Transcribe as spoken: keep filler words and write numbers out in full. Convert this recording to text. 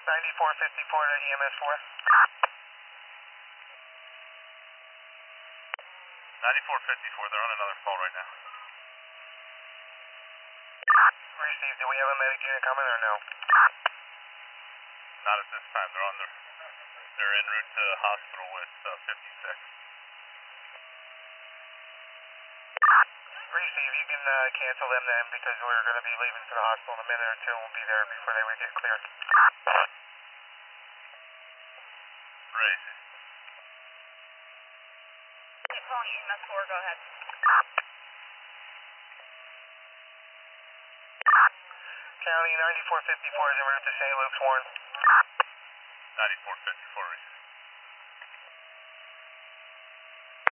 ninety-four fifty-four to E M S four. ninety-four fifty-four, they're on another call right now. Receive, do we have a medic unit coming or no? Not at this time, they're on their, they're en route to the hospital with uh, fifty-six. Receive, you can uh, cancel them then because we're going to be leaving for the hospital in a minute or two. We'll be there before they would get cleared. Raise. Hey, calling E M S four, go ahead. County ninety-four fifty-four is en route to Saint Luke's, Warren. ninety-four fifty-four, raise.